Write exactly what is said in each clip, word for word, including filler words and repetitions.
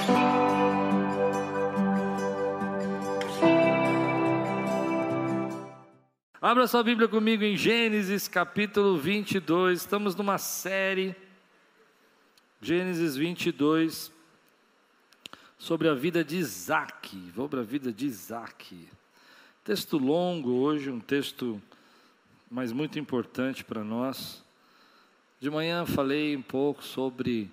Abra sua Bíblia comigo em Gênesis capítulo vinte e dois, estamos numa série, Gênesis vinte e dois, sobre a vida de Isaac. Vou para a vida de Isaac. Texto longo hoje, um texto, mas muito importante para nós. De manhã falei um pouco sobre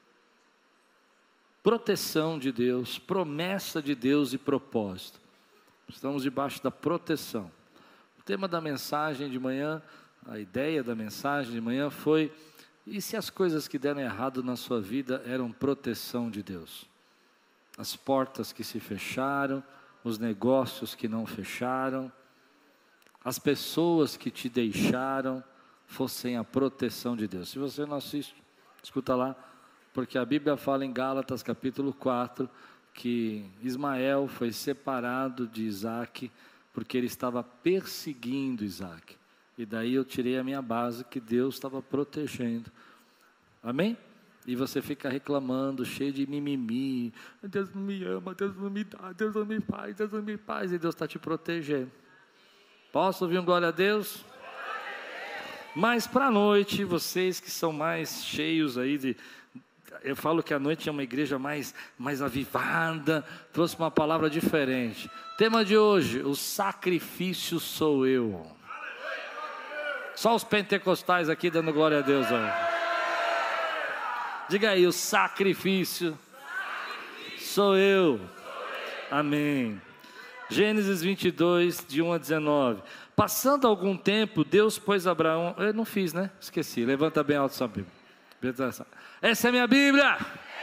proteção de Deus, promessa de Deus e propósito. Estamos debaixo da proteção. O tema da mensagem de manhã, a ideia da mensagem de manhã foi: e se as coisas que deram errado na sua vida eram proteção de Deus? As portas que se fecharam, os negócios que não fecharam, as pessoas que te deixaram, fossem a proteção de Deus. Se você não assiste, escuta lá, porque a Bíblia fala em Gálatas capítulo quatro, que Ismael foi separado de Isaac, porque ele estava perseguindo Isaac. E daí eu tirei a minha base, que Deus estava protegendo. Amém? E você fica reclamando, cheio de mimimi. Deus não me ama, Deus não me dá, Deus não me faz, Deus não me faz. E Deus está te protegendo. Posso ouvir um glória a Deus? Mas para a noite, vocês que são mais cheios aí de... Eu falo que a noite é uma igreja mais, mais avivada, trouxe uma palavra diferente. Tema de hoje: o sacrifício sou eu. Só os pentecostais aqui dando glória a Deus. Ó. Diga aí: o sacrifício sou eu. Amém. Gênesis vinte e dois, de um a dezenove. Passando algum tempo, Deus pôs Abraão... Eu não fiz, né? Esqueci. Levanta bem alto sua Bíblia. Essa é minha Bíblia.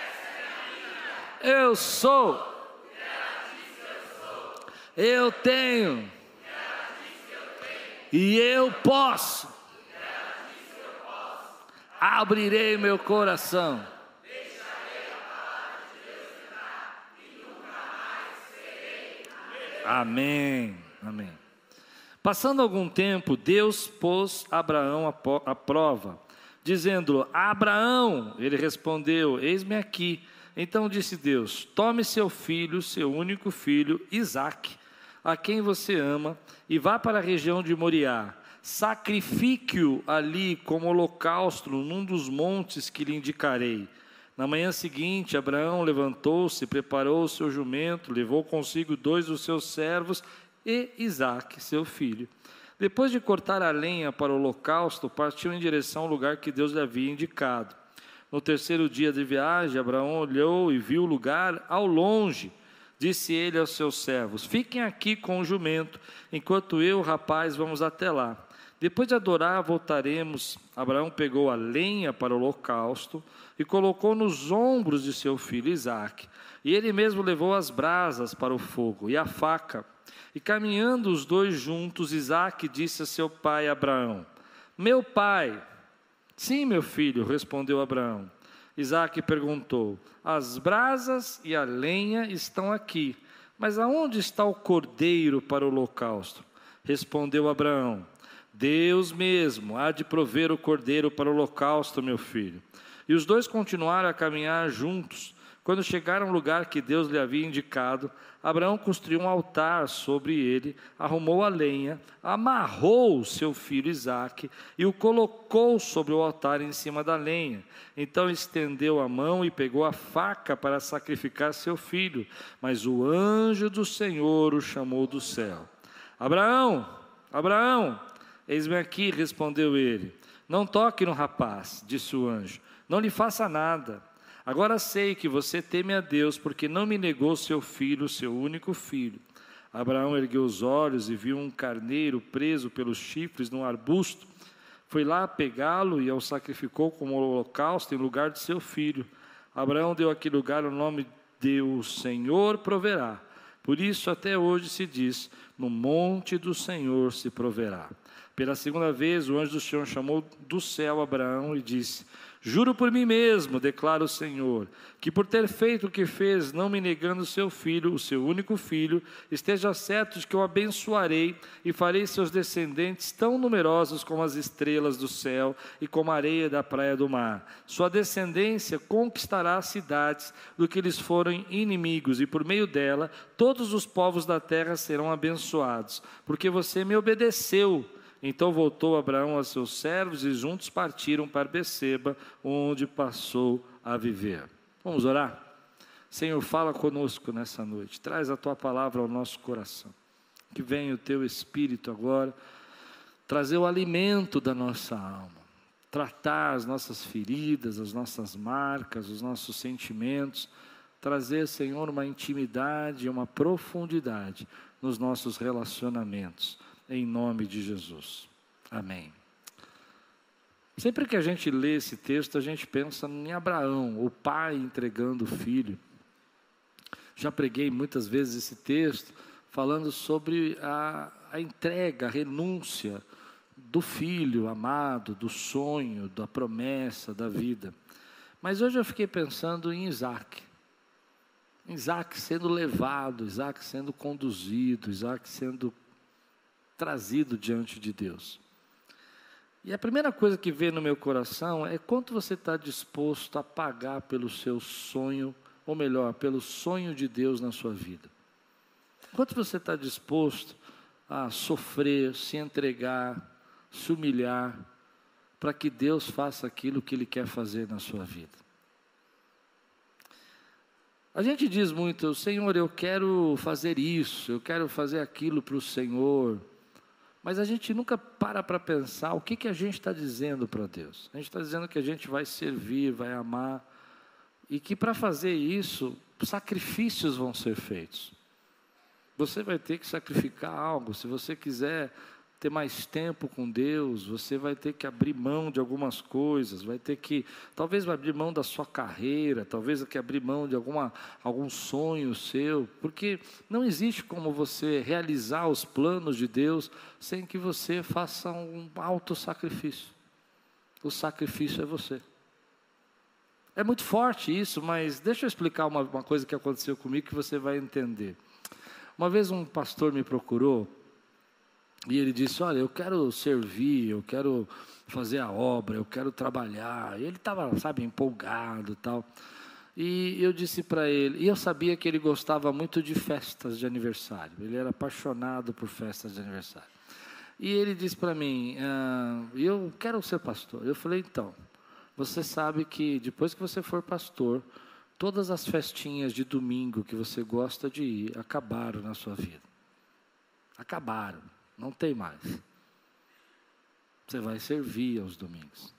Eu sou. Eu tenho. E eu posso. Abrirei meu coração. Amém. Amém. Passando algum tempo, Deus pôs Abraão à prova, dizendo: Abraão, ele respondeu: eis-me aqui. Então disse Deus: tome seu filho, seu único filho, Isaque, a quem você ama, e vá para a região de Moriá. Sacrifique-o ali como holocausto num dos montes que lhe indicarei. Na manhã seguinte, Abraão levantou-se, preparou o seu jumento, levou consigo dois dos seus servos e Isaque, seu filho. Depois de cortar a lenha para o holocausto, partiu em direção ao lugar que Deus lhe havia indicado. No terceiro dia de viagem, Abraão olhou e viu o lugar ao longe. Disse ele aos seus servos: fiquem aqui com o jumento, enquanto eu e o rapaz vamos até lá. Depois de adorar, voltaremos. Abraão pegou a lenha para o holocausto e colocou nos ombros de seu filho Isaque. E ele mesmo levou as brasas para o fogo e a faca. E caminhando os dois juntos, Isaque disse a seu pai Abraão: meu pai. Sim, meu filho, respondeu Abraão. Isaque perguntou: as brasas e a lenha estão aqui, mas aonde está o cordeiro para o holocausto? Respondeu Abraão: Deus mesmo há de prover o cordeiro para o holocausto, meu filho. E os dois continuaram a caminhar juntos. Quando chegaram ao lugar que Deus lhe havia indicado, Abraão construiu um altar sobre ele, arrumou a lenha, amarrou seu filho Isaque e o colocou sobre o altar em cima da lenha. Então estendeu a mão e pegou a faca para sacrificar seu filho. Mas o anjo do Senhor o chamou do céu. Abraão, Abraão, eis-me aqui, respondeu ele. Não toque no rapaz, disse o anjo, não lhe faça nada. Agora sei que você teme a Deus, porque não me negou seu filho, seu único filho. Abraão ergueu os olhos e viu um carneiro preso pelos chifres num arbusto. Foi lá pegá-lo e o sacrificou como holocausto em lugar de seu filho. Abraão deu àquele lugar o nome de o Senhor proverá. Por isso até hoje se diz: no monte do Senhor se proverá. Pela segunda vez, o anjo do Senhor chamou do céu Abraão e disse: juro por mim mesmo, declara o Senhor, que por ter feito o que fez, não me negando o seu filho, o seu único filho, esteja certo de que eu abençoarei e farei seus descendentes tão numerosos como as estrelas do céu e como a areia da praia do mar. Sua descendência conquistará as cidades do que eles forem inimigos, e por meio dela todos os povos da terra serão abençoados, porque você me obedeceu. Então voltou Abraão a seus servos e juntos partiram para Beceba, onde passou a viver. Vamos orar? Senhor, fala conosco nessa noite, traz a Tua palavra ao nosso coração, que venha o Teu Espírito agora, trazer o alimento da nossa alma, tratar as nossas feridas, as nossas marcas, os nossos sentimentos, trazer, Senhor, uma intimidade, uma profundidade nos nossos relacionamentos, em nome de Jesus. Amém. Sempre que a gente lê esse texto, a gente pensa em Abraão, o pai entregando o filho. Já preguei muitas vezes esse texto, falando sobre a, a entrega, a renúncia do filho amado, do sonho, da promessa, da vida. Mas hoje eu fiquei pensando em Isaac. Isaac sendo levado, Isaac sendo conduzido, Isaac sendo trazido diante de Deus. E a primeira coisa que vem no meu coração é quanto você está disposto a pagar pelo seu sonho, ou melhor, pelo sonho de Deus na sua vida. Quanto você está disposto a sofrer, se entregar, se humilhar, para que Deus faça aquilo que Ele quer fazer na sua vida. A gente diz muito: Senhor, eu quero fazer isso, eu quero fazer aquilo para o Senhor. Mas a gente nunca para para pensar o que, que a gente está dizendo para Deus. A gente está dizendo que a gente vai servir, vai amar, e que para fazer isso, sacrifícios vão ser feitos. Você vai ter que sacrificar algo. Se você quiser ter mais tempo com Deus, você vai ter que abrir mão de algumas coisas, vai ter que, talvez vai abrir mão da sua carreira, talvez vai ter que abrir mão de alguma, algum sonho seu, porque não existe como você realizar os planos de Deus sem que você faça um alto sacrifício. O sacrifício é você. É muito forte isso, mas deixa eu explicar uma, uma coisa que aconteceu comigo que você vai entender. Uma vez um pastor me procurou, e ele disse: olha, eu quero servir, eu quero fazer a obra, eu quero trabalhar. E ele estava, sabe, empolgado e tal. E eu disse para ele, e eu sabia que ele gostava muito de festas de aniversário. Ele era apaixonado por festas de aniversário. E ele disse para mim, ah, eu quero ser pastor. Eu falei, então, você sabe que depois que você for pastor, todas as festinhas de domingo que você gosta de ir, acabaram na sua vida. Acabaram. Não tem mais. Você vai servir aos domingos.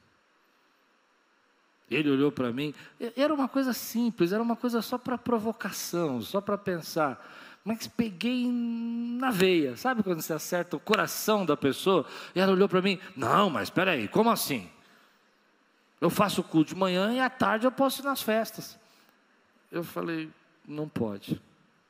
Ele olhou para mim, era uma coisa simples, era uma coisa só para provocação, só para pensar. Mas peguei na veia, sabe quando você acerta o coração da pessoa? E ela olhou para mim, não, mas espera aí, como assim? Eu faço o culto de manhã e à tarde eu posso ir nas festas. Eu falei, não pode.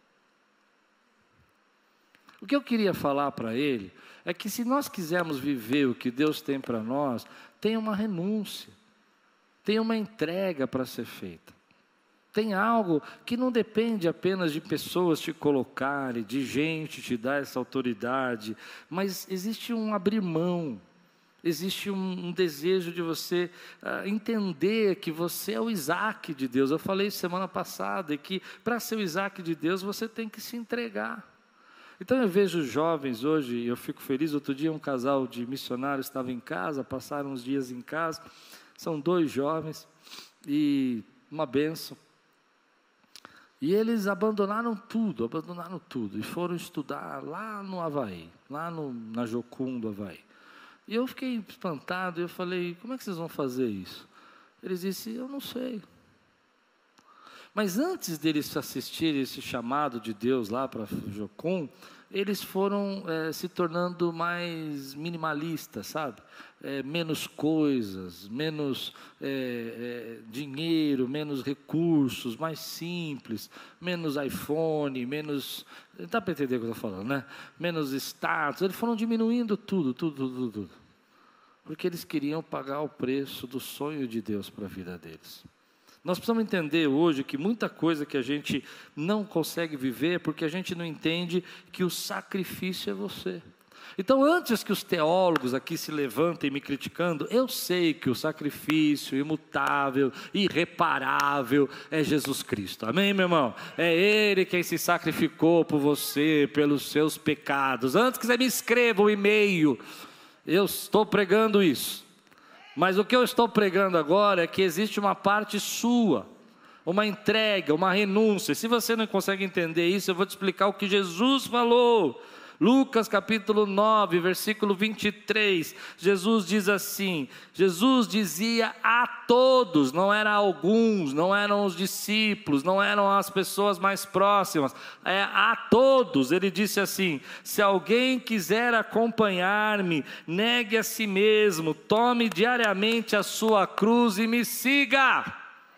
O que eu queria falar para ele é que se nós quisermos viver o que Deus tem para nós, tem uma renúncia, tem uma entrega para ser feita. Tem algo que não depende apenas de pessoas te colocarem, de gente te dar essa autoridade, mas existe um abrir mão, existe um, um desejo de você uh, entender que você é o Isaac de Deus. Eu falei isso semana passada, e que para ser o Isaac de Deus você tem que se entregar. Então eu vejo jovens hoje, e eu fico feliz. Outro dia um casal de missionários estava em casa, passaram uns dias em casa, são dois jovens, e uma bênção. E eles abandonaram tudo, abandonaram tudo, e foram estudar lá no Havaí, lá no, na Jocum do Havaí. E eu fiquei espantado, e eu falei, como é que vocês vão fazer isso? Eles disseram, eu não sei. Mas antes deles assistirem esse chamado de Deus lá para Jocum, eles foram é, se tornando mais minimalistas, sabe? É, menos coisas, menos é, é, dinheiro, menos recursos, mais simples, menos iPhone, menos... Dá para entender o que eu estou falando, né? Menos status, eles foram diminuindo tudo, tudo, tudo, tudo. Porque eles queriam pagar o preço do sonho de Deus para a vida deles. Nós precisamos entender hoje que muita coisa que a gente não consegue viver, porque a gente não entende que o sacrifício é você. Então, antes que os teólogos aqui se levantem me criticando, eu sei que o sacrifício imutável, irreparável, é Jesus Cristo. Amém, meu irmão? É Ele quem se sacrificou por você, pelos seus pecados. Antes que você me escreva um e-mail, eu estou pregando isso. Mas o que eu estou pregando agora é que existe uma parte sua, uma entrega, uma renúncia. Se você não consegue entender isso, eu vou te explicar o que Jesus falou. Lucas capítulo nove, versículo vinte e três, Jesus diz assim, Jesus dizia a todos, não era alguns, não eram os discípulos, não eram as pessoas mais próximas, é a todos. Ele disse assim: se alguém quiser acompanhar-me, negue a si mesmo, tome diariamente a sua cruz e me siga.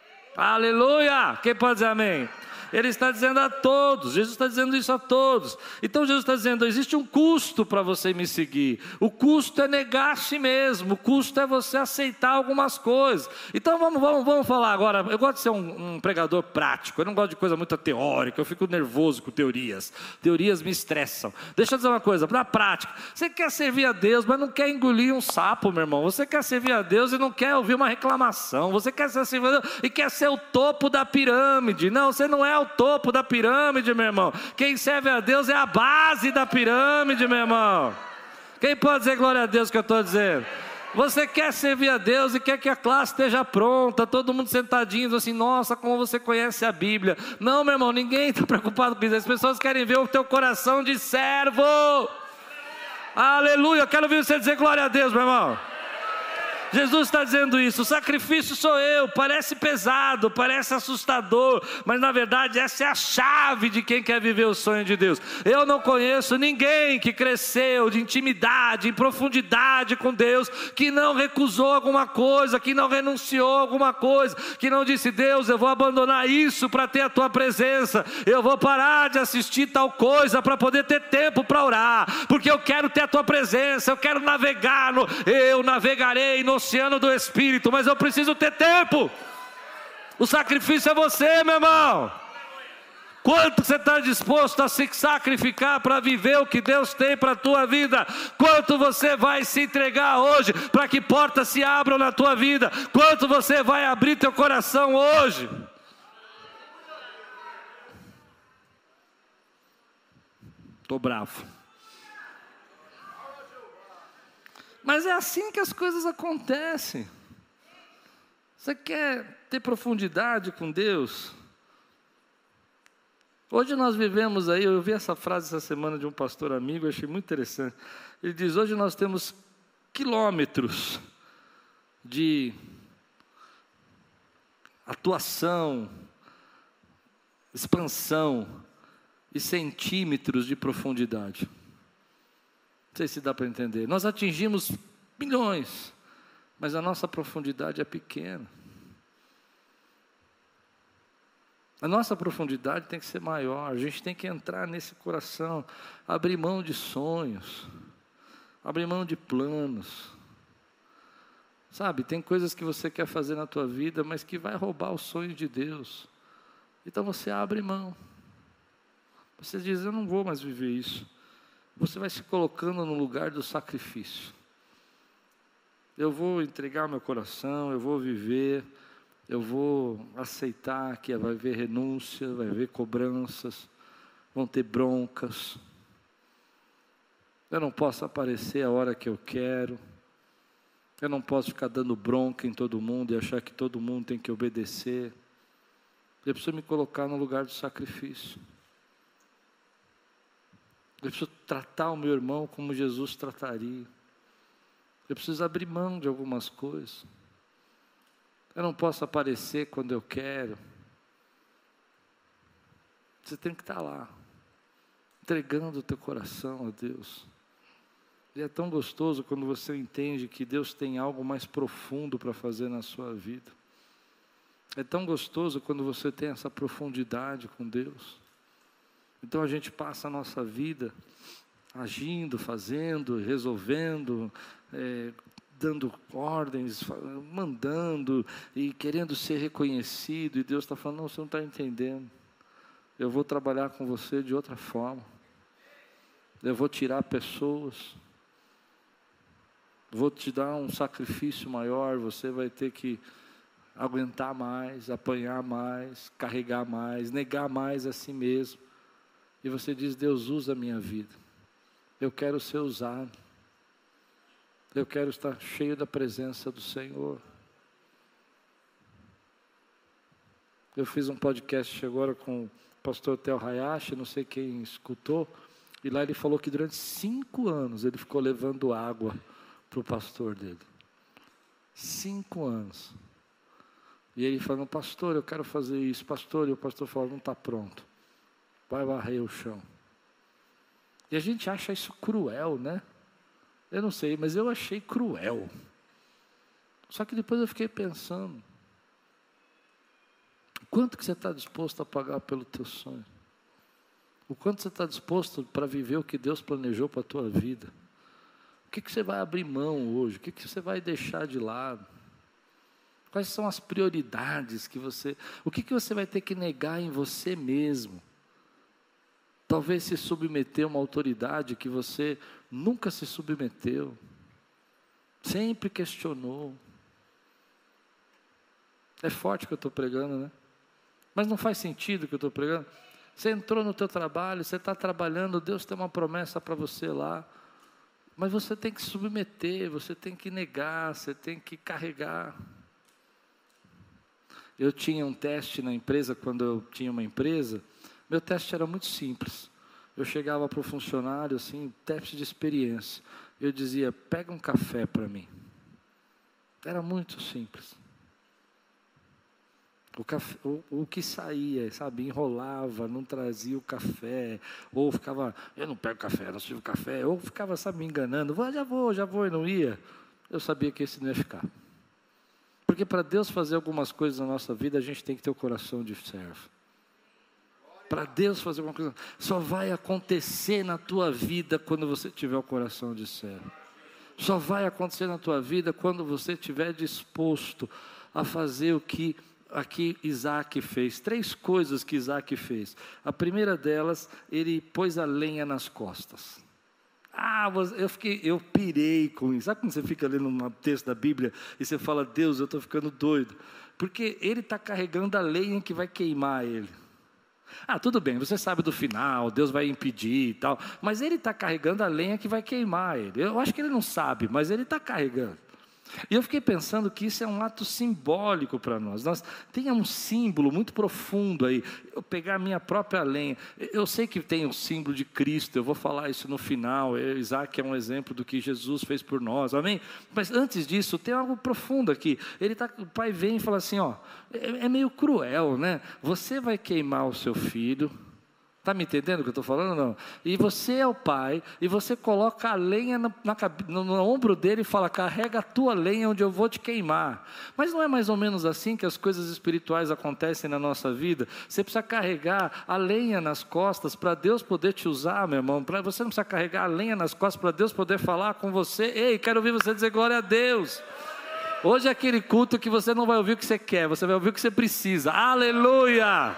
Aleluia! Quem pode dizer amém? Ele está dizendo a todos, Jesus está dizendo isso a todos. Então Jesus está dizendo, existe um custo para você me seguir. O custo é negar a si mesmo, o custo é você aceitar algumas coisas. Então vamos, vamos, vamos falar agora. Eu gosto de ser um, um pregador prático, eu não gosto de coisa muito teórica, eu fico nervoso com teorias. Teorias me estressam. Deixa eu dizer uma coisa, na prática, você quer servir a Deus, mas não quer engolir um sapo, meu irmão. Você quer servir a Deus e não quer ouvir uma reclamação. Você quer servir a Deus e quer ser o topo da pirâmide. Não, você não é o topo da pirâmide, meu irmão. Quem serve a Deus é a base da pirâmide, meu irmão. Quem pode dizer glória a Deus que eu estou dizendo? Você quer servir a Deus e quer que a classe esteja pronta, todo mundo sentadinho, assim, nossa, como você conhece a Bíblia. Não, meu irmão, ninguém está preocupado com isso. As pessoas querem ver o teu coração de servo. Aleluia, eu quero ouvir você dizer glória a Deus, meu irmão. Jesus está dizendo isso, o sacrifício sou eu, parece pesado, parece assustador, mas na verdade essa é a chave de quem quer viver o sonho de Deus. Eu não conheço ninguém que cresceu de intimidade, em profundidade com Deus, que não recusou alguma coisa, que não renunciou a alguma coisa, que não disse, Deus, eu vou abandonar isso para ter a tua presença, eu vou parar de assistir tal coisa para poder ter tempo para orar, porque eu quero ter a tua presença, eu quero navegar, no, eu navegarei no oceano do Espírito, mas eu preciso ter tempo. O sacrifício é você, meu irmão. Quanto você está disposto a se sacrificar para viver o que Deus tem para a tua vida? Quanto você vai se entregar hoje para que portas se abram na tua vida? Quanto você vai abrir teu coração hoje? Estou bravo. Mas é assim que as coisas acontecem. Você quer ter profundidade com Deus? Hoje nós vivemos aí, eu vi essa frase essa semana de um pastor amigo, eu achei muito interessante. Ele diz, hoje nós temos quilômetros de atuação, expansão e centímetros de profundidade. Não sei se dá para entender. Nós atingimos milhões, mas a nossa profundidade é pequena. A nossa profundidade tem que ser maior. A gente tem que entrar nesse coração, abrir mão de sonhos, abrir mão de planos. Sabe, tem coisas que você quer fazer na tua vida, mas que vai roubar o sonho de Deus. Então você abre mão. Você diz, eu não vou mais viver isso. Você vai se colocando no lugar do sacrifício. Eu vou entregar meu coração, eu vou viver, eu vou aceitar que vai haver renúncia, vai haver cobranças, vão ter broncas. Eu não posso aparecer a hora que eu quero. Eu não posso ficar dando bronca em todo mundo e achar que todo mundo tem que obedecer. Eu preciso me colocar no lugar do sacrifício. Eu preciso tratar o meu irmão como Jesus trataria. Eu preciso abrir mão de algumas coisas. Eu não posso aparecer quando eu quero. Você tem que estar lá. entregando o teu coração a Deus. E é tão gostoso quando você entende que Deus tem algo mais profundo para fazer na sua vida. É tão gostoso quando você tem essa profundidade com Deus. Então a gente passa a nossa vida agindo, fazendo, resolvendo, é, dando ordens, mandando e querendo ser reconhecido. E Deus está falando, não, você não está entendendo. Eu vou trabalhar com você de outra forma. Eu vou tirar pessoas. Vou te dar um sacrifício maior, você vai ter que aguentar mais, apanhar mais, carregar mais, negar mais a si mesmo. E você diz, Deus, usa a minha vida. Eu quero ser usado. Eu quero estar cheio da presença do Senhor. Eu fiz um podcast agora com o pastor Tel Hayashi, não sei quem escutou, e lá ele falou que durante cinco anos ele ficou levando água para o pastor dele. Cinco anos. E ele falou, pastor, eu quero fazer isso. Pastor, e o pastor falou, não está pronto. Vai varrer o chão. E a gente acha isso cruel, né? Eu não sei, mas eu achei cruel. Só que depois eu fiquei pensando, o quanto que você está disposto a pagar pelo teu sonho? O quanto você está disposto para viver o que Deus planejou para a tua vida? O que, que você vai abrir mão hoje? O que, que você vai deixar de lado? Quais são as prioridades que você... O que, que você vai ter que negar em você mesmo? Talvez se submeter a uma autoridade que você nunca se submeteu. Sempre questionou. É forte o que eu estou pregando, né? Mas não faz sentido o que eu estou pregando. Você entrou no teu trabalho, você está trabalhando, Deus tem uma promessa para você lá. Mas você tem que submeter, você tem que negar, você tem que carregar. Eu tinha um teste na empresa, quando eu tinha uma empresa, meu teste era muito simples. Eu chegava para o funcionário, assim, teste de experiência. Eu dizia, pega um café para mim. Era muito simples. O, café, o, o que saía, sabe, enrolava, não trazia o café, ou ficava, eu não pego café, não sirvo café, ou ficava, sabe, me enganando, vou, já vou, já vou, e não ia. Eu sabia que esse não ia ficar. Porque para Deus fazer algumas coisas na nossa vida, a gente tem que ter o coração de servo. Para Deus fazer alguma coisa, só vai acontecer na tua vida quando você tiver o coração de servo. Só vai acontecer na tua vida quando você estiver disposto a fazer o que aqui Isaac fez. Três coisas que Isaac fez. A primeira delas, ele pôs a lenha nas costas. Ah, eu, fiquei, eu pirei com isso. Sabe quando você fica lendo um texto da Bíblia e você fala, Deus, eu estou ficando doido. Porque ele está carregando a lenha que vai queimar ele. Ah, tudo bem, você sabe do final, Deus vai impedir e tal. Mas ele está carregando a lenha que vai queimar ele. Eu acho que ele não sabe, mas ele está carregando. E eu fiquei pensando que isso é um ato simbólico para nós. Nós tem um símbolo muito profundo aí. Eu pegar a minha própria lenha. Eu sei que tem o símbolo de Cristo. Eu vou falar isso no final. Eu, Isaac é um exemplo do que Jesus fez por nós. Amém? Mas antes disso, tem algo profundo aqui. Ele tá, o pai vem e fala assim, ó, é, é meio cruel, né? Você vai queimar o seu filho. Está me entendendo o que eu estou falando ou não? E você é o pai, e você coloca a lenha na, na, no, no ombro dele e fala, carrega a tua lenha onde eu vou te queimar. Mas não é mais ou menos assim que as coisas espirituais acontecem na nossa vida? Você precisa carregar a lenha nas costas para Deus poder te usar, meu irmão. Pra, você não precisa carregar a lenha nas costas para Deus poder falar com você. Ei, quero ouvir você dizer glória a Deus. Hoje é aquele culto que você não vai ouvir o que você quer, você vai ouvir o que você precisa. Aleluia!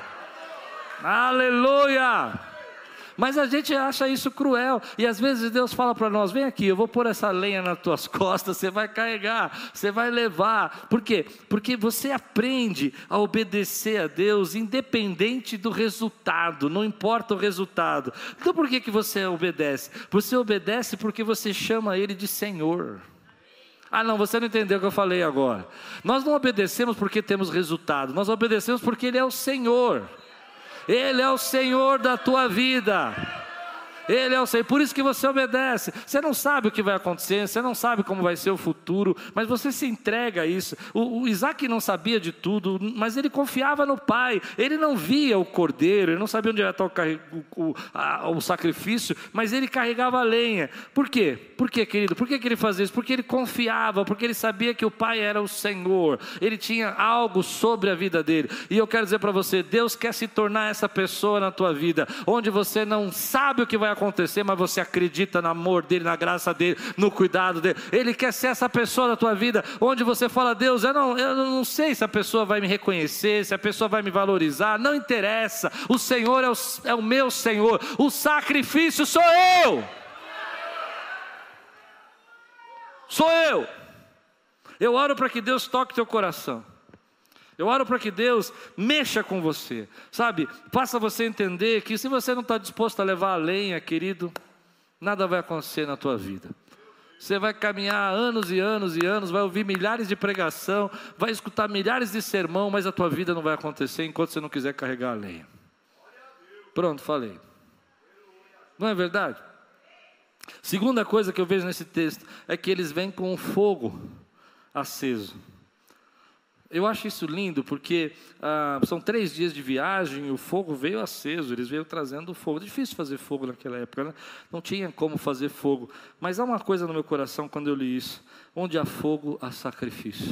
Aleluia! Mas a gente acha isso cruel, e às vezes Deus fala para nós, vem aqui, eu vou pôr essa lenha nas tuas costas, você vai carregar, você vai levar. Por quê? Porque você aprende a obedecer a Deus, independente do resultado, não importa o resultado. Então por que, que você obedece? Você obedece porque você chama Ele de Senhor. Ah não, você não entendeu o que eu falei agora. Nós não obedecemos porque temos resultado, nós obedecemos porque Ele é o Senhor. Ele é o Senhor da tua vida. Ele é o Senhor, por isso que você obedece. Você não sabe o que vai acontecer, você não sabe como vai ser o futuro, mas você se entrega a isso. O, o Isaac não sabia de tudo, mas ele confiava no pai. Ele não via o cordeiro, ele não sabia onde ia estar o, o, a, o sacrifício, mas ele carregava a lenha. Por quê? Por quê, querido? Por que, que ele fazia isso? Porque ele confiava, porque ele sabia que o pai era o Senhor. Ele tinha algo sobre a vida dele. E eu quero dizer para você, Deus quer se tornar essa pessoa na tua vida, onde você não sabe o que vai acontecer, mas você acredita no amor dele, na graça dele, no cuidado dele. Ele quer ser essa pessoa na tua vida, onde você fala: Deus, eu não, eu não sei se a pessoa vai me reconhecer, se a pessoa vai me valorizar, não interessa, o Senhor é o, é o meu Senhor, o sacrifício sou eu, sou eu. Eu oro para que Deus toque teu coração. Eu oro para que Deus mexa com você, sabe? Faça você entender que se você não está disposto a levar a lenha, querido, nada vai acontecer na tua vida. Você vai caminhar anos e anos e anos, vai ouvir milhares de pregação, vai escutar milhares de sermão, mas a tua vida não vai acontecer enquanto você não quiser carregar a lenha. Pronto, falei. Não é verdade? Segunda coisa que eu vejo nesse texto é que eles vêm com um fogo aceso. Eu acho isso lindo porque ah, são três dias de viagem e o fogo veio aceso, eles veio trazendo fogo. É difícil fazer fogo naquela época, né? Não tinha como fazer fogo. Mas há uma coisa no meu coração quando eu li isso: onde há fogo, há sacrifício.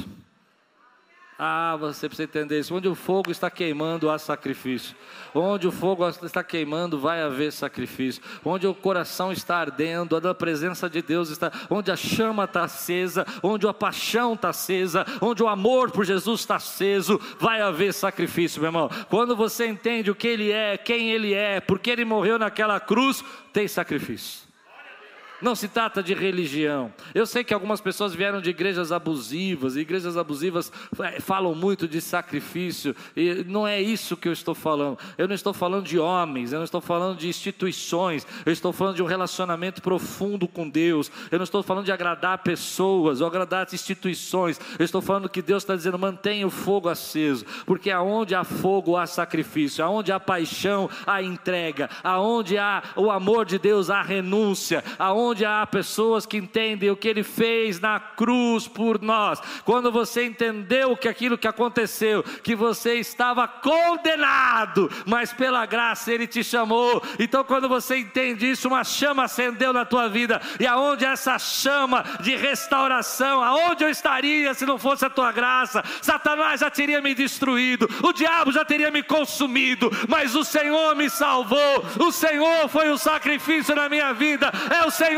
Ah, você precisa entender isso. Onde o fogo está queimando, há sacrifício. Onde o fogo está queimando, vai haver sacrifício. Onde o coração está ardendo, a presença de Deus está. Onde a chama está acesa, onde a paixão está acesa, onde o amor por Jesus está aceso, vai haver sacrifício, meu irmão. Quando você entende o que Ele é, quem Ele é, porque Ele morreu naquela cruz, tem sacrifício. Não se trata de religião. Eu sei que algumas pessoas vieram de igrejas abusivas, e igrejas abusivas falam muito de sacrifício, e não é isso que eu estou falando. Eu não estou falando de homens, eu não estou falando de instituições, eu estou falando de um relacionamento profundo com Deus. Eu não estou falando de agradar pessoas, ou agradar instituições. Eu estou falando que Deus está dizendo: mantenha o fogo aceso, porque aonde há fogo há sacrifício, aonde há paixão há entrega, aonde há o amor de Deus há renúncia, aonde Onde há pessoas que entendem o que Ele fez na cruz por nós. Quando você entendeu que aquilo que aconteceu, que você estava condenado, mas pela graça Ele te chamou. Então quando você entende isso, uma chama acendeu na tua vida. E aonde essa chama de restauração, aonde eu estaria se não fosse a tua graça? Satanás já teria me destruído, o diabo já teria me consumido, mas o Senhor me salvou. O Senhor foi o sacrifício na minha vida, é o Senhor.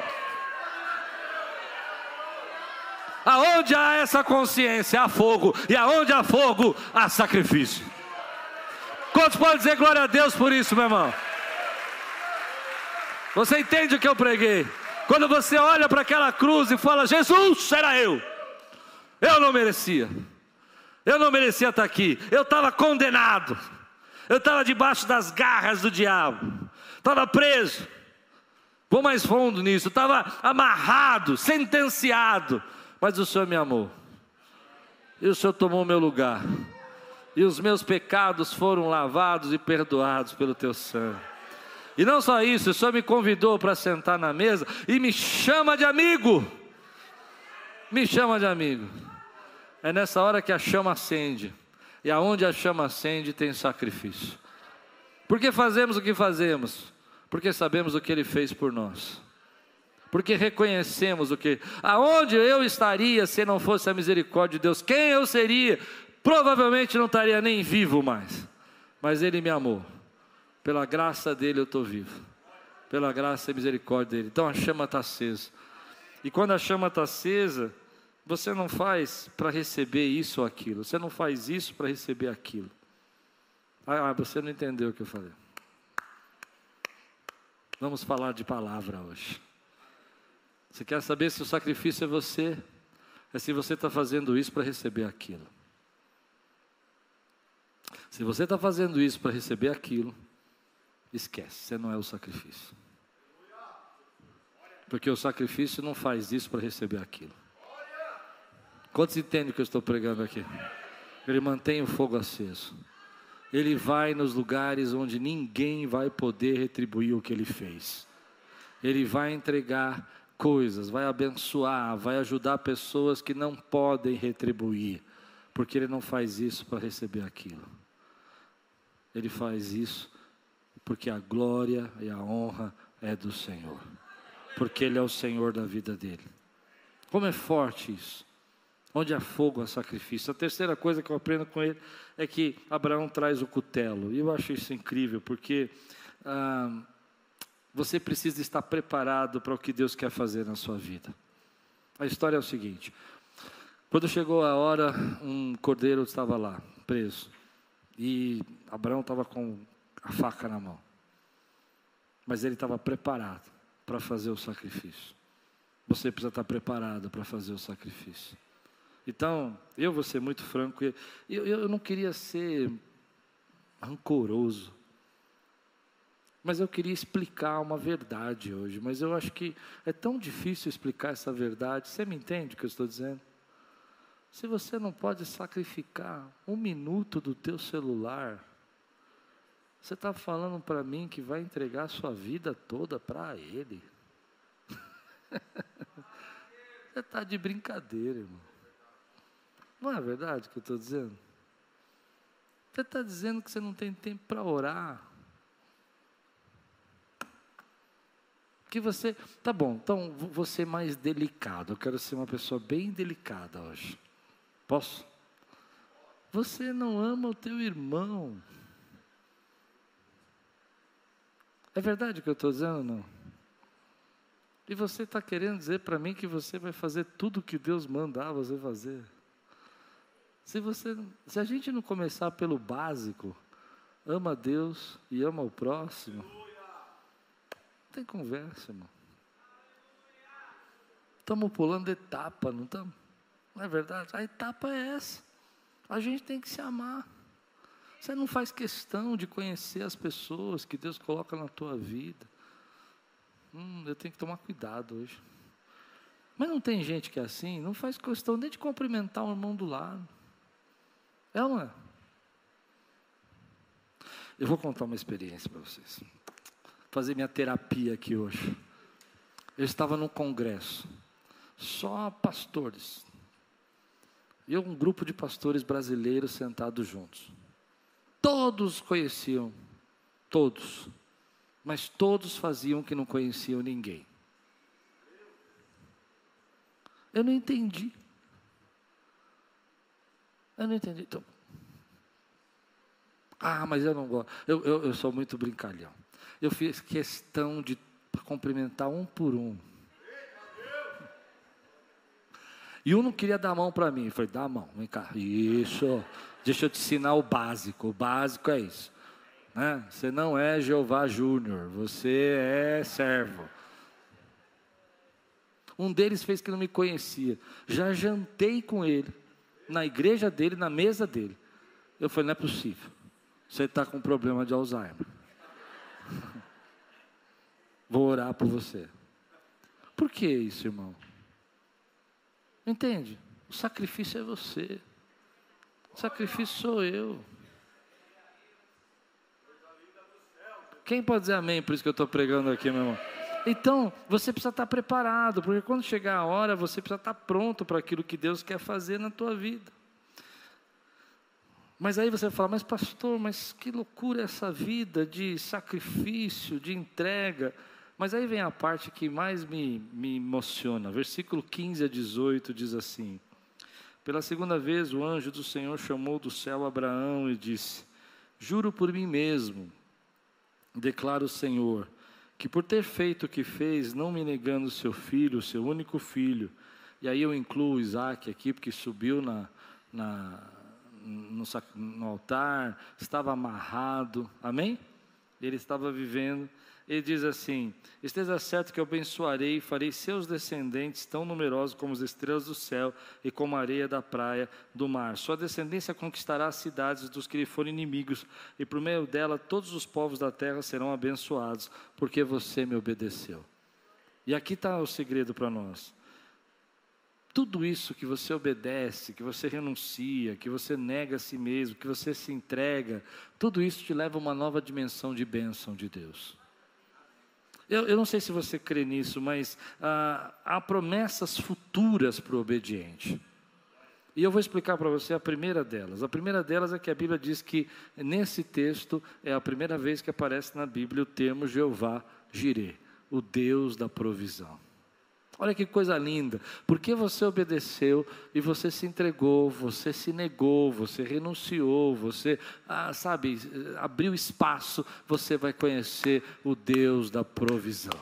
Aonde há essa consciência, há fogo, e aonde há fogo, há sacrifício. Quantos podem dizer glória a Deus por isso, meu irmão? Você entende o que eu preguei? Quando você olha para aquela cruz e fala: Jesus, era eu, eu não merecia, eu não merecia estar aqui, eu estava condenado, eu estava debaixo das garras do diabo, estava preso. Vou mais fundo nisso, estava amarrado, sentenciado, mas o Senhor me amou, e o Senhor tomou o meu lugar, e os meus pecados foram lavados e perdoados pelo teu sangue. E não só isso, o Senhor me convidou para sentar na mesa, e me chama de amigo, me chama de amigo. É nessa hora que a chama acende, e aonde a chama acende tem sacrifício. Por que fazemos o que fazemos? Porque sabemos o que Ele fez por nós. Porque reconhecemos o que... Aonde eu estaria se não fosse a misericórdia de Deus? Quem eu seria? Provavelmente não estaria nem vivo mais. Mas Ele me amou. Pela graça dEle eu estou vivo. Pela graça e misericórdia dEle. Então a chama está acesa. E quando a chama está acesa, você não faz para receber isso ou aquilo. Você não faz isso para receber aquilo. Ah, você não entendeu o que eu falei. Vamos falar de palavra hoje. Você quer saber se o sacrifício é você? É se você está fazendo isso para receber aquilo. Se você está fazendo isso para receber aquilo, esquece, você não é o sacrifício. Porque o sacrifício não faz isso para receber aquilo. Quantos entendem o que eu estou pregando aqui? Ele mantém o fogo aceso. Ele vai nos lugares onde ninguém vai poder retribuir o que ele fez. Ele vai entregar coisas, vai abençoar, vai ajudar pessoas que não podem retribuir, porque ele não faz isso para receber aquilo. Ele faz isso porque a glória e a honra é do Senhor, porque ele é o Senhor da vida dele. Como é forte isso. Onde há fogo, há sacrifício. A terceira coisa que eu aprendo com ele é que Abraão traz o cutelo. E eu acho isso incrível, porque ah, você precisa estar preparado para o que Deus quer fazer na sua vida. A história é o seguinte: quando chegou a hora, um cordeiro estava lá, preso. E Abraão estava com a faca na mão. Mas ele estava preparado para fazer o sacrifício. Você precisa estar preparado para fazer o sacrifício. Então, eu vou ser muito franco, eu, eu, eu não queria ser rancoroso, mas eu queria explicar uma verdade hoje, mas eu acho que é tão difícil explicar essa verdade. Você me entende o que eu estou dizendo? Se você não pode sacrificar um minuto do teu celular, você está falando para mim que vai entregar a sua vida toda para Ele? Você está de brincadeira, irmão. Não é verdade o que eu estou dizendo? Você está dizendo que você não tem tempo para orar. Que você... Tá bom, então vou ser mais delicado. Eu quero ser uma pessoa bem delicada hoje. Posso? Você não ama o teu irmão. É verdade o que eu estou dizendo ou não? E você está querendo dizer para mim que você vai fazer tudo o que Deus mandar você fazer? Se, você, se a gente não começar pelo básico, ama a Deus e ama o próximo, não tem conversa, irmão. Estamos pulando etapa, não estamos? Não é verdade? A etapa é essa. A gente tem que se amar. Você não faz questão de conhecer as pessoas que Deus coloca na tua vida. Hum, eu tenho que tomar cuidado hoje. Mas não tem gente que é assim, não faz questão nem de cumprimentar o irmão do lado. É ou não é? Eu vou contar uma experiência para vocês. Fazer minha terapia aqui hoje. Eu estava num congresso, só pastores. E um grupo de pastores brasileiros sentados juntos. Todos conheciam, todos. Mas todos faziam que não conheciam ninguém. Eu não entendi. Eu não entendi. Então, ah, mas eu não gosto. Eu, eu, eu sou muito brincalhão. Eu fiz questão de cumprimentar um por um. E um não queria dar a mão para mim. Eu falei, dá a mão, vem cá. Isso. Deixa eu te ensinar o básico. O básico é isso. Né? Você não é Jeová Júnior. Você é servo. Um deles fez que não me conhecia. Já jantei com ele. Na igreja dele, na mesa dele. Eu falei, não é possível. Você está com problema de Alzheimer. Vou orar por você. Por que isso, irmão? Entende? O sacrifício é você. O sacrifício sou eu. Quem pode dizer amém por isso que eu estou pregando aqui, meu irmão? Então, você precisa estar preparado, porque quando chegar a hora, você precisa estar pronto para aquilo que Deus quer fazer na tua vida. Mas aí você vai falar, mas pastor, mas que loucura é essa vida de sacrifício, de entrega. Mas aí vem a parte que mais me, me emociona. Versículo quinze a dezoito diz assim: pela segunda vez o anjo do Senhor chamou do céu Abraão e disse: juro por mim mesmo, declara o Senhor, que por ter feito o que fez, não me negando seu filho, o seu único filho, e aí eu incluo Isaac aqui, porque subiu na, na, no, no altar, estava amarrado, amém? Ele estava vivendo. Ele diz assim: esteja certo que eu abençoarei e farei seus descendentes tão numerosos como as estrelas do céu e como a areia da praia do mar. Sua descendência conquistará as cidades dos que lhe forem inimigos, e por meio dela todos os povos da terra serão abençoados, porque você me obedeceu. E aqui está o segredo para nós. tudo isso que você obedece, que você renuncia, que você nega a si mesmo, que você se entrega, tudo isso te leva a uma nova dimensão de bênção de Deus. Eu, eu não sei se você crê nisso, mas ah, há promessas futuras para o obediente. E eu vou explicar para você a primeira delas. A primeira delas é que a Bíblia diz que nesse texto é a primeira vez que aparece na Bíblia o termo Jeová Jireh, o Deus da provisão. Olha que coisa linda, porque você obedeceu e você se entregou, você se negou, você renunciou, você, ah, sabe, abriu espaço, você vai conhecer o Deus da provisão.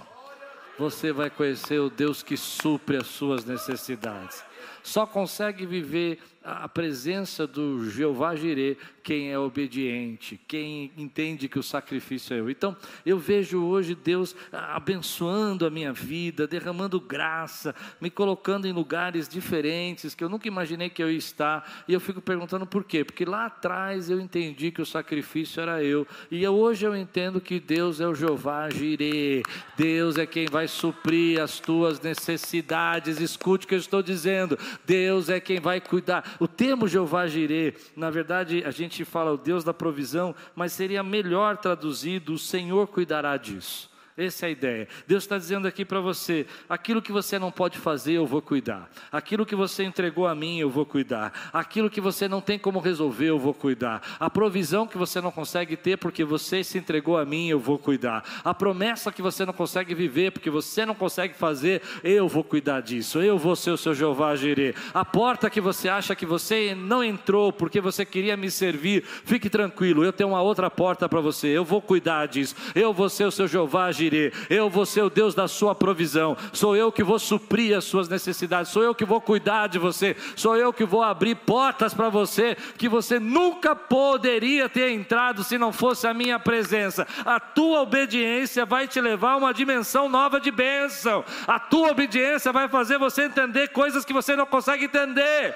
Você vai conhecer o Deus que supre as suas necessidades. Só consegue viver a presença do Jeová Jireh quem é obediente, quem entende que o sacrifício é eu. Então, eu vejo hoje Deus abençoando a minha vida, derramando graça, me colocando em lugares diferentes, que eu nunca imaginei que eu ia estar, e eu fico perguntando por quê? Porque lá atrás eu entendi que o sacrifício era eu, e hoje eu entendo que Deus é o Jeová Jireh, Deus é quem vai suprir as tuas necessidades. Escute o que eu estou dizendo, Deus é quem vai cuidar. O termo Jeová Jireh, na verdade a gente fala o Deus da provisão, mas seria melhor traduzido, o Senhor cuidará disso. Essa é a ideia. Deus está dizendo aqui para você, aquilo que você não pode fazer eu vou cuidar, aquilo que você entregou a mim eu vou cuidar, aquilo que você não tem como resolver eu vou cuidar, a provisão que você não consegue ter porque você se entregou a mim eu vou cuidar, a promessa que você não consegue viver porque você não consegue fazer, eu vou cuidar disso, eu vou ser o seu Jeová Jireh. A porta que você acha que você não entrou porque você queria me servir, fique tranquilo, eu tenho uma outra porta para você, eu vou cuidar disso, eu vou ser o seu Jeová Jireh. Eu vou ser o Deus da sua provisão, sou eu que vou suprir as suas necessidades, sou eu que vou cuidar de você, sou eu que vou abrir portas para você, que você nunca poderia ter entrado se não fosse a minha presença. A tua obediência vai te levar a uma dimensão nova de bênção, a tua obediência vai fazer você entender coisas que você não consegue entender.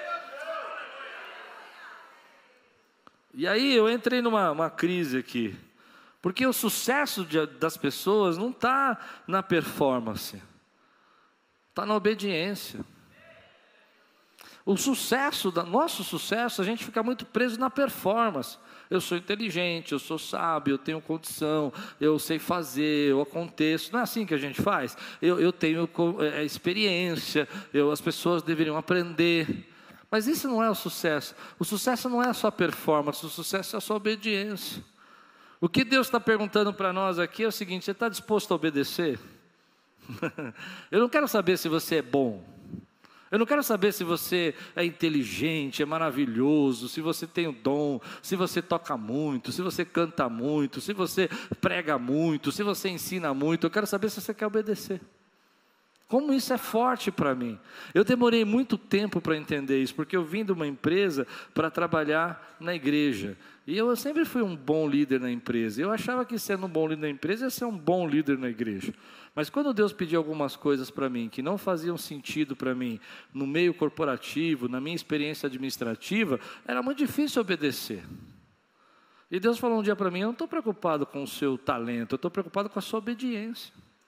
E aí eu entrei numa uma crise aqui, porque o sucesso de, das pessoas não está na performance, está na obediência. O sucesso, da, nosso sucesso, a gente fica muito preso na performance. Eu sou inteligente, eu sou sábio, eu tenho condição, eu sei fazer, eu aconteço. Não é assim que a gente faz? Eu, eu tenho é, experiência, eu, as pessoas deveriam aprender. Mas isso não é o sucesso. O sucesso não é a sua performance, o sucesso é a sua obediência. O que Deus está perguntando para nós aqui é o seguinte: você está disposto a obedecer? Eu não quero saber se você é bom, eu não quero saber se você é inteligente, é maravilhoso, se você tem o dom, se você toca muito, se você canta muito, se você prega muito, se você ensina muito. Eu quero saber se você quer obedecer. Como isso é forte para mim. Eu demorei muito tempo para entender isso, porque eu vim de uma empresa para trabalhar na igreja. E eu sempre fui um bom líder na empresa. Eu achava que sendo um bom líder na empresa ia ser um bom líder na igreja. Mas quando Deus pediu algumas coisas para mim que não faziam sentido para mim no meio corporativo, na minha experiência administrativa, era muito difícil obedecer. E Deus falou um dia para mim: eu não estou preocupado com o seu talento, eu estou preocupado com a sua obediência.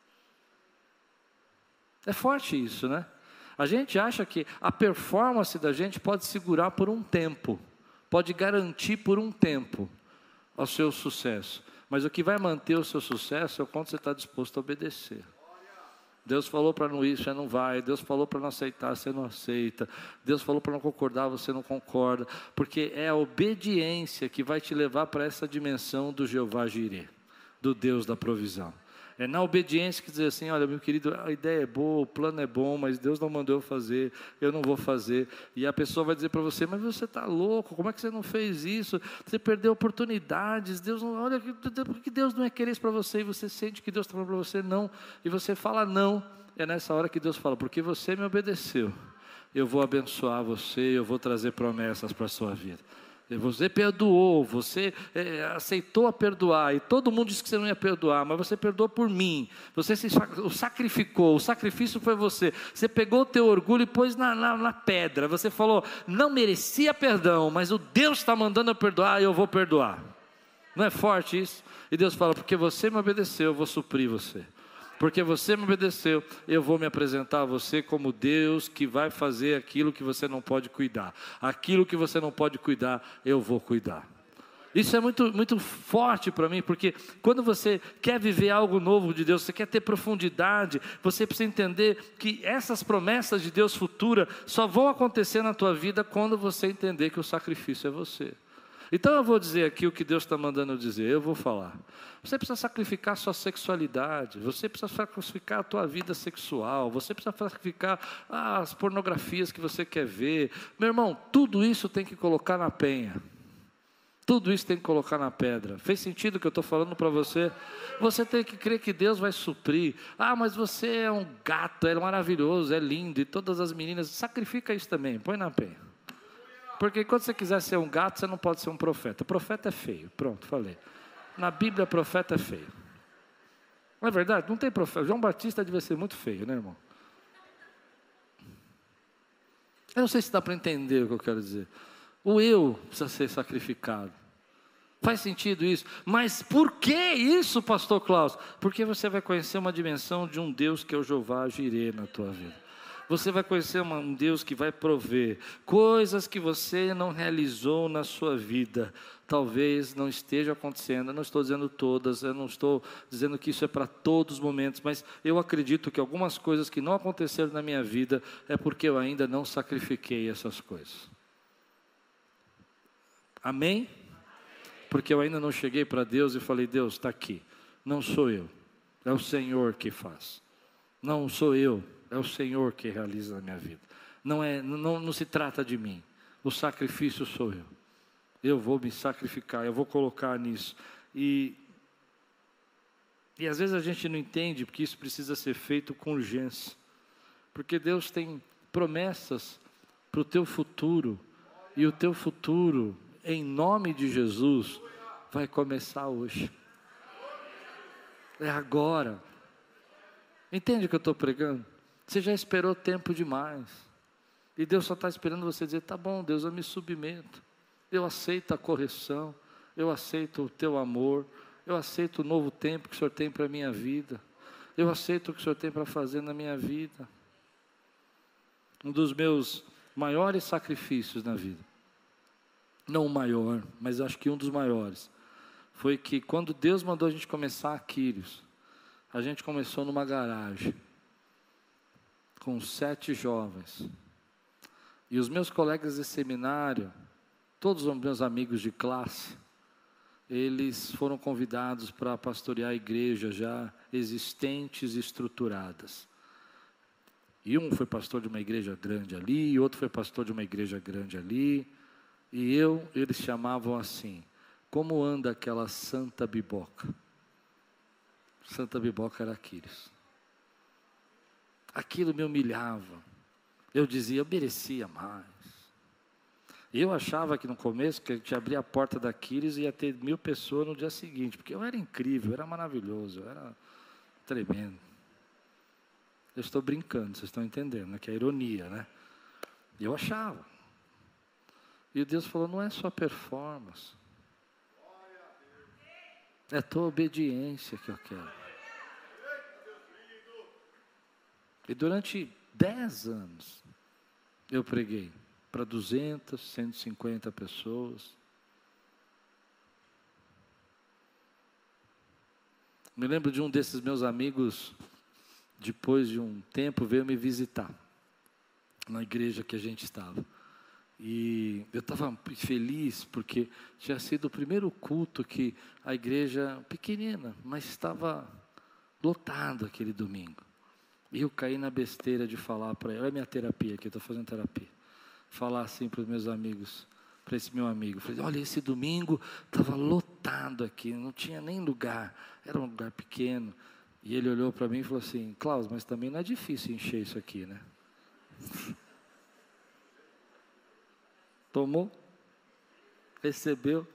É forte isso, né? A gente acha que a performance da gente pode segurar por um tempo, pode garantir por um tempo o seu sucesso. Mas o que vai manter o seu sucesso é o quanto você está disposto a obedecer. Deus falou para não ir, você não vai. Deus falou para não aceitar, você não aceita. Deus falou para não concordar, você não concorda. Porque é a obediência que vai te levar para essa dimensão do Jeová Jireh, do Deus da provisão. É na obediência que dizer assim: olha, meu querido, a ideia é boa, o plano é bom, mas Deus não mandou eu fazer, eu não vou fazer. E a pessoa vai dizer para você: mas você está louco, como é que você não fez isso? Você perdeu oportunidades, Deus não, olha, por que Deus não é querer isso para você? E você sente que Deus está falando para você não, e você fala não. É nessa hora que Deus fala: porque você me obedeceu, eu vou abençoar você, eu vou trazer promessas para a sua vida. Você perdoou, você é, aceitou a perdoar, e todo mundo disse que você não ia perdoar, mas você perdoou por mim, você se sacrificou, o sacrifício foi você, você pegou o teu orgulho e pôs na, na, na pedra, você falou: não merecia perdão, mas o Deus está mandando eu perdoar e eu vou perdoar. Não é forte isso? E Deus fala: porque você me obedeceu, eu vou suprir você. Porque você me obedeceu, eu vou me apresentar a você como Deus que vai fazer aquilo que você não pode cuidar. Aquilo que você não pode cuidar, eu vou cuidar. Isso é muito, muito forte para mim, porque quando você quer viver algo novo de Deus, você quer ter profundidade, você precisa entender que essas promessas de Deus futura só vão acontecer na tua vida quando você entender que o sacrifício é você. Então eu vou dizer aqui o que Deus está mandando eu dizer, eu vou falar. Você precisa sacrificar a sua sexualidade, você precisa sacrificar a tua vida sexual, você precisa sacrificar as pornografias que você quer ver. Meu irmão, tudo isso tem que colocar na penha. Tudo isso tem que colocar na pedra. Fez sentido o que eu estou falando para você? Você tem que crer que Deus vai suprir. Ah, mas você é um gato, é maravilhoso, é lindo, e todas as meninas, sacrifica isso também, põe na penha. Porque quando você quiser ser um gato, você não pode ser um profeta. Profeta é feio, pronto, falei. Na Bíblia, profeta é feio. Não é verdade? Não tem profeta. João Batista devia ser muito feio, né, irmão? Eu não sei se dá para entender o que eu quero dizer. O eu precisa ser sacrificado. Faz sentido isso? Mas por que isso, pastor Klaus? Porque você vai conhecer uma dimensão de um Deus que é o Jeová Jireh na tua vida. Você vai conhecer um Deus que vai prover coisas que você não realizou na sua vida. Talvez não esteja acontecendo, eu não estou dizendo todas, eu não estou dizendo que isso é para todos os momentos, mas eu acredito que algumas coisas que não aconteceram na minha vida é porque eu ainda não sacrifiquei essas coisas. Amém? Porque eu ainda não cheguei para Deus e falei, Deus, está aqui, não sou eu, é o Senhor que faz, não sou eu. É o Senhor que realiza na minha vida. Não, é, não, não se trata de mim. O sacrifício sou eu. Eu vou me sacrificar, eu vou colocar nisso. E, e às vezes a gente não entende porque isso precisa ser feito com urgência. Porque Deus tem promessas para o teu futuro. E o teu futuro, em nome de Jesus, vai começar hoje. É agora. Entende o que eu estou pregando? Você já esperou tempo demais. E Deus só está esperando você dizer, tá bom, Deus, eu me submeto. Eu aceito a correção. Eu aceito o teu amor. Eu aceito o novo tempo que o Senhor tem para a minha vida. Eu aceito o que o Senhor tem para fazer na minha vida. Um dos meus maiores sacrifícios na vida, não o maior, mas acho que um dos maiores, foi que quando Deus mandou a gente começar a Quírios, a gente começou numa garagem, com sete jovens, e os meus colegas de seminário, todos os meus amigos de classe, eles foram convidados para pastorear igrejas já existentes e estruturadas. E um foi pastor de uma igreja grande ali, e outro foi pastor de uma igreja grande ali, e eu, eles chamavam assim, como anda aquela Santa Biboca? Santa Biboca era Quírios. Aquilo me humilhava. Eu dizia, eu merecia mais. Eu achava que no começo, que a gente abria a porta da Quírios e ia ter mil pessoas no dia seguinte, porque eu era incrível, eu era maravilhoso, eu era tremendo. Eu estou brincando, vocês estão entendendo, né? Que é ironia, né? Eu achava. E Deus falou, não é só performance. É a tua obediência que eu quero. E durante dez anos, eu preguei para duzentas, cento e cinquenta pessoas. Me lembro de um desses meus amigos, depois de um tempo, veio me visitar, na igreja que a gente estava. E eu estava feliz, porque tinha sido o primeiro culto que a igreja, pequenina, mas estava lotada aquele domingo. E eu caí na besteira de falar para ele, olha a minha terapia aqui, eu estou fazendo terapia. Falar assim para os meus amigos, para esse meu amigo, falei, olha, esse domingo estava lotado aqui, não tinha nem lugar, era um lugar pequeno. E ele olhou para mim e falou assim, Klaus, mas também não é difícil encher isso aqui, né? Tomou, recebeu.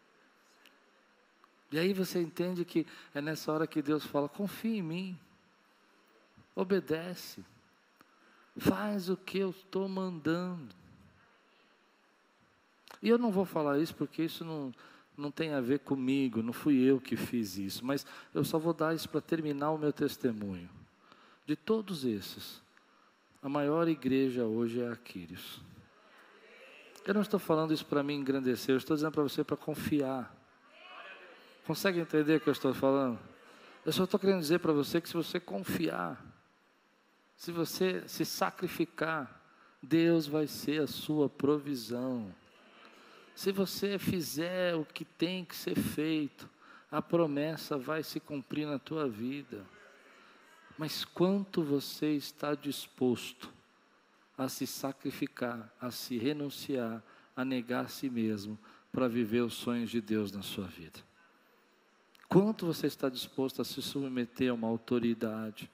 E aí você entende que é nessa hora que Deus fala, confia em mim. Obedece, faz o que eu estou mandando. E eu não vou falar isso porque isso não, não tem a ver comigo, não fui eu que fiz isso, mas eu só vou dar isso para terminar o meu testemunho. De todos esses, a maior igreja hoje é a Quírios. Eu não estou falando isso para me engrandecer, eu estou dizendo para você para confiar. Consegue entender o que eu estou falando? Eu só estou querendo dizer para você que se você confiar, se você se sacrificar, Deus vai ser a sua provisão. Se você fizer o que tem que ser feito, a promessa vai se cumprir na tua vida. Mas quanto você está disposto a se sacrificar, a se renunciar, a negar a si mesmo, para viver os sonhos de Deus na sua vida? Quanto você está disposto a se submeter a uma autoridade,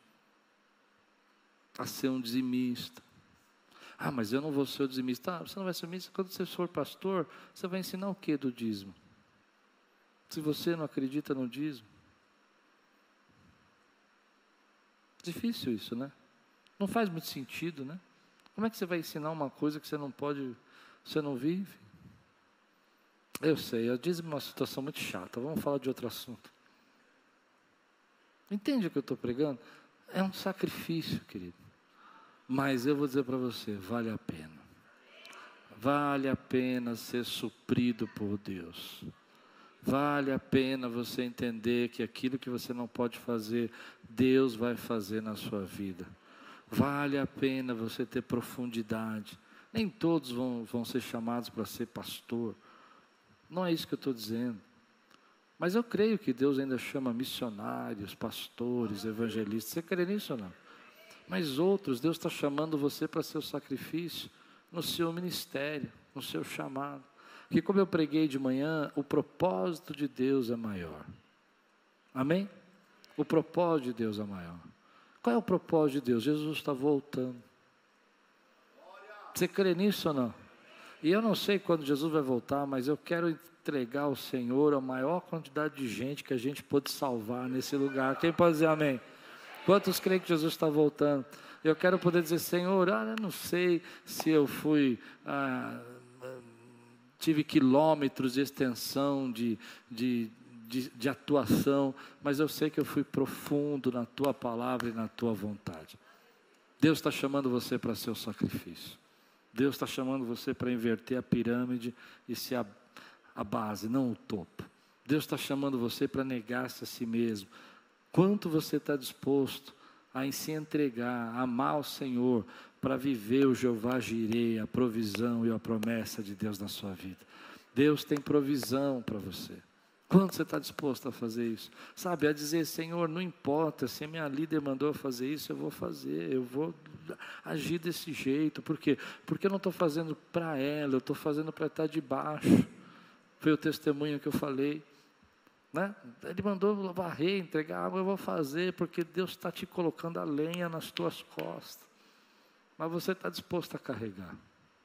a ser um dizimista? Ah, mas eu não vou ser o dizimista. Ah, você não vai ser dizimista. Quando você for pastor, você vai ensinar o que do dízimo? Se você não acredita no dízimo. Difícil isso, né? Não faz muito sentido, né? Como é que você vai ensinar uma coisa que você não pode, você não vive? Eu sei, o dízimo é uma situação muito chata. Vamos falar de outro assunto. Entende o que eu estou pregando? É um sacrifício, querido. Mas eu vou dizer para você, vale a pena. Vale a pena ser suprido por Deus. Vale a pena você entender que aquilo que você não pode fazer, Deus vai fazer na sua vida. Vale a pena você ter profundidade. Nem todos vão, vão ser chamados para ser pastor. Não é isso que eu estou dizendo. Mas eu creio que Deus ainda chama missionários, pastores, evangelistas. Você crê nisso ou não? Mas outros, Deus está chamando você para seu sacrifício, no seu ministério, no seu chamado. Porque como eu preguei de manhã, o propósito de Deus é maior. Amém? O propósito de Deus é maior. Qual é o propósito de Deus? Jesus está voltando. Você crê nisso ou não? E eu não sei quando Jesus vai voltar, mas eu quero entregar ao Senhor a maior quantidade de gente que a gente pode salvar nesse lugar. Quem pode dizer amém? Quantos creem que Jesus está voltando? Eu quero poder dizer, Senhor, ah, eu não sei se eu fui, ah, tive quilômetros de extensão, de, de, de, de atuação, mas eu sei que eu fui profundo na Tua palavra e na Tua vontade. Deus está chamando você para seu sacrifício. Deus está chamando você para inverter a pirâmide e ser a, a base, não o topo. Deus está chamando você para negar-se a si mesmo. Quanto você está disposto a se entregar, a amar o Senhor, para viver o Jeová Jireh, a provisão e a promessa de Deus na sua vida? Deus tem provisão para você. Quanto você está disposto a fazer isso? Sabe, a dizer, Senhor, não importa, se a minha líder mandou fazer isso, eu vou fazer, eu vou agir desse jeito. Por quê? Porque eu não estou fazendo para ela, eu estou fazendo para estar debaixo. Foi o testemunho que eu falei. Né? Ele mandou varrer, entregar água, eu vou fazer, porque Deus está te colocando a lenha nas tuas costas. Mas você está disposto a carregar.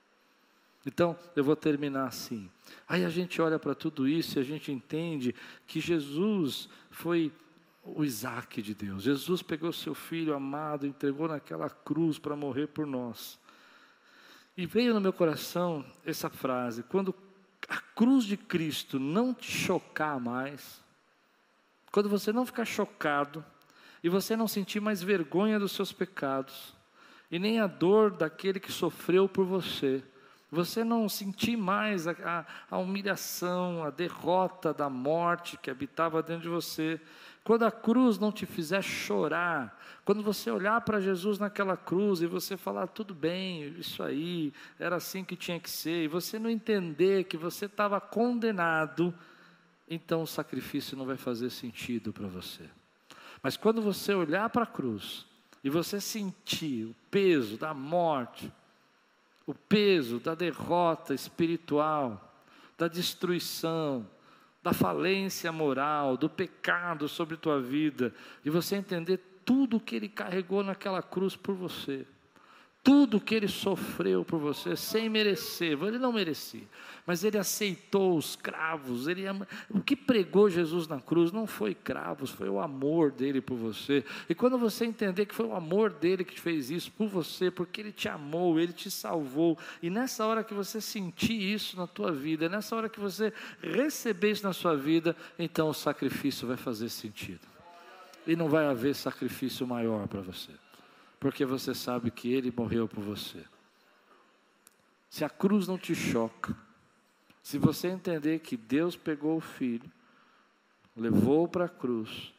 Então, eu vou terminar assim. Aí a gente olha para tudo isso e a gente entende que Jesus foi o Isaac de Deus. Jesus pegou seu filho amado, entregou naquela cruz para morrer por nós. E veio no meu coração essa frase: quando a cruz de Cristo não te chocar mais, quando você não ficar chocado, e você não sentir mais vergonha dos seus pecados, e nem a dor daquele que sofreu por você, você não sentir mais a, a, a humilhação, a derrota da morte que habitava dentro de você, quando a cruz não te fizer chorar, quando você olhar para Jesus naquela cruz e você falar, tudo bem, isso aí, era assim que tinha que ser, e você não entender que você estava condenado, então o sacrifício não vai fazer sentido para você. Mas quando você olhar para a cruz, e você sentir o peso da morte, o peso da derrota espiritual, da destruição, da falência moral, do pecado sobre tua vida, e você entender tudo que Ele carregou naquela cruz por você, tudo que Ele sofreu por você, sem merecer. Ele não merecia, mas Ele aceitou os cravos. Ele, o que pregou Jesus na cruz não foi cravos, foi o amor dEle por você. E quando você entender que foi o amor dEle que fez isso por você, porque Ele te amou, Ele te salvou, e nessa hora que você sentir isso na tua vida, nessa hora que você receber isso na sua vida, então o sacrifício vai fazer sentido. E não vai haver sacrifício maior para você, porque você sabe que Ele morreu por você. Se a cruz não te choca, se você entender que Deus pegou o Filho, levou para a cruz,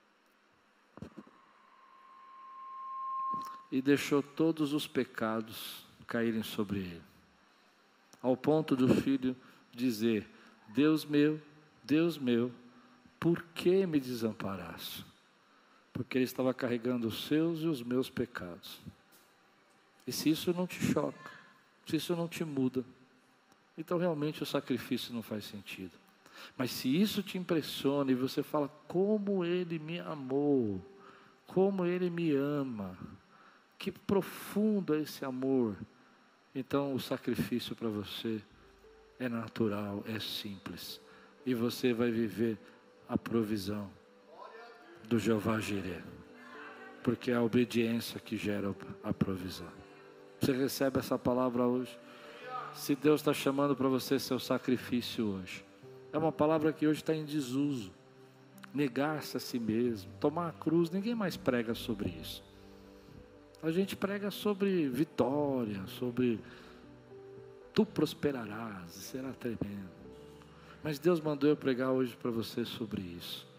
e deixou todos os pecados caírem sobre Ele, ao ponto do Filho dizer: Deus meu, Deus meu, por que me desamparaste? Porque Ele estava carregando os seus e os meus pecados. E se isso não te choca, se isso não te muda, então realmente o sacrifício não faz sentido. Mas se isso te impressiona e você fala: como Ele me amou, como Ele me ama, que profundo é esse amor, então o sacrifício para você é natural, é simples, e você vai viver a provisão do Jeová Jireh, porque é a obediência que gera a provisão. Você recebe essa palavra hoje? Se Deus está chamando para você seu sacrifício hoje, é uma palavra que hoje está em desuso. Negar-se a si mesmo, tomar a cruz, ninguém mais prega sobre isso. A gente prega sobre vitória, sobre tu prosperarás, será tremendo. Mas Deus mandou eu pregar hoje para você sobre isso.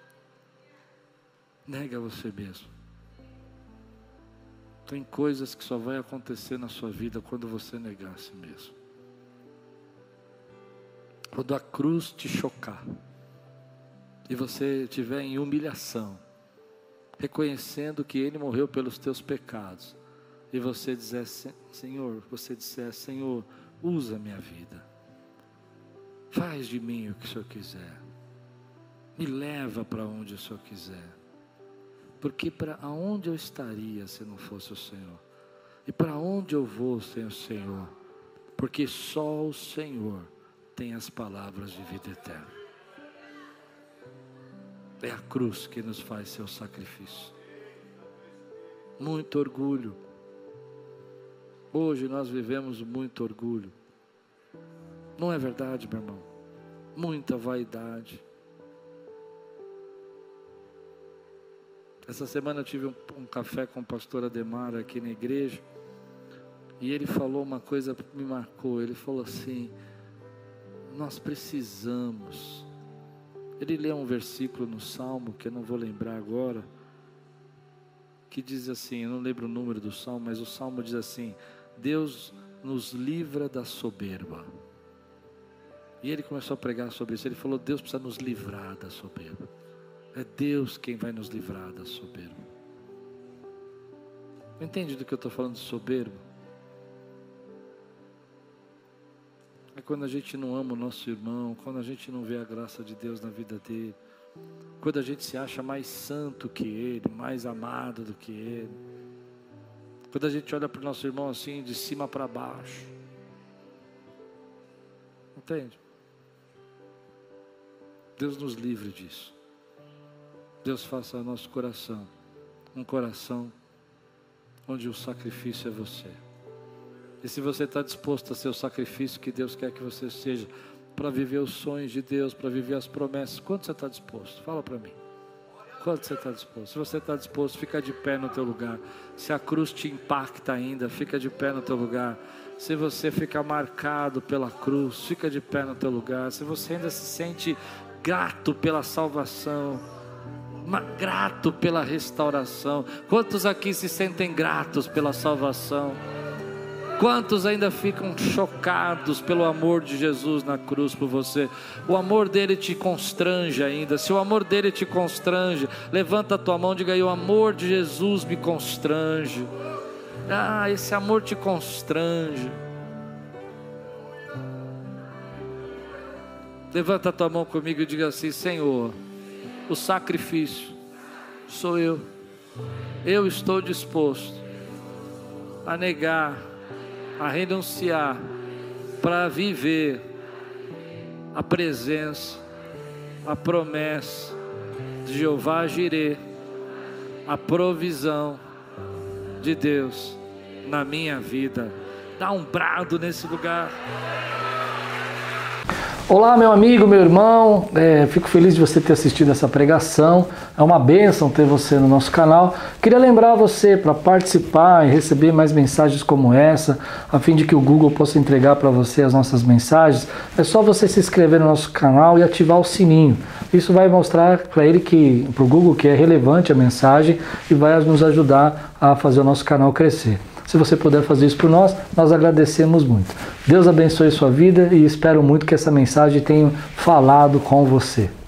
Nega você mesmo. Tem coisas que só vai acontecer na sua vida quando você negar a si mesmo. Quando a cruz te chocar e você estiver em humilhação, reconhecendo que Ele morreu pelos teus pecados, e você dizer: Senhor, você disser: Senhor, usa a minha vida, faz de mim o que o Senhor quiser, me leva para onde o Senhor quiser, porque para onde eu estaria se não fosse o Senhor? E para onde eu vou sem o Senhor? Porque só o Senhor tem as palavras de vida eterna. É a cruz que nos faz seu sacrifício. Muito orgulho. Hoje nós vivemos muito orgulho. Não é verdade, meu irmão? Muita vaidade. Essa semana eu tive um, um café com o pastor Ademar aqui na igreja, e ele falou uma coisa que me marcou. Ele falou assim: nós precisamos. Ele lê um versículo no Salmo, que eu não vou lembrar agora, que diz assim, eu não lembro o número do Salmo, mas o Salmo diz assim: Deus nos livra da soberba. E ele começou a pregar sobre isso. Ele falou: Deus precisa nos livrar da soberba. É Deus quem vai nos livrar da soberba. Entende do que eu estou falando de soberba? É quando a gente não ama o nosso irmão, quando a gente não vê a graça de Deus na vida dele, quando a gente se acha mais santo que ele, mais amado do que ele, quando a gente olha para o nosso irmão assim, de cima para baixo. Entende? Deus nos livre disso. Deus faça ao nosso coração um coração onde o sacrifício é você. E se você está disposto a ser o sacrifício que Deus quer que você seja, para viver os sonhos de Deus, para viver as promessas, quanto você está disposto? Fala para mim. Quanto você está disposto? Se você está disposto, fica de pé no teu lugar. Se a cruz te impacta ainda, fica de pé no teu lugar. Se você fica marcado pela cruz, fica de pé no teu lugar. Se você ainda se sente grato pela salvação, grato pela restauração. Quantos aqui se sentem gratos pela salvação? Quantos ainda ficam chocados pelo amor de Jesus na cruz por você? O amor dele te constrange ainda. Se o amor dele te constrange, levanta a tua mão e diga aí: o amor de Jesus me constrange. Ah, esse amor te constrange. Levanta a tua mão comigo e diga assim: Senhor, o sacrifício sou eu. Eu estou disposto a negar, a renunciar, para viver a presença, a promessa de Jeová Jireh, a provisão de Deus na minha vida. Dá um brado nesse lugar. Olá, meu amigo, meu irmão, é, fico feliz de você ter assistido essa pregação, é uma bênção ter você no nosso canal. Queria lembrar você para participar e receber mais mensagens como essa, a fim de que o Google possa entregar para você as nossas mensagens. É só você se inscrever no nosso canal e ativar o sininho. Isso vai mostrar para ele que, para o Google, que é relevante a mensagem e vai nos ajudar a fazer o nosso canal crescer. Se você puder fazer isso por nós, nós agradecemos muito. Deus abençoe sua vida e espero muito que essa mensagem tenha falado com você.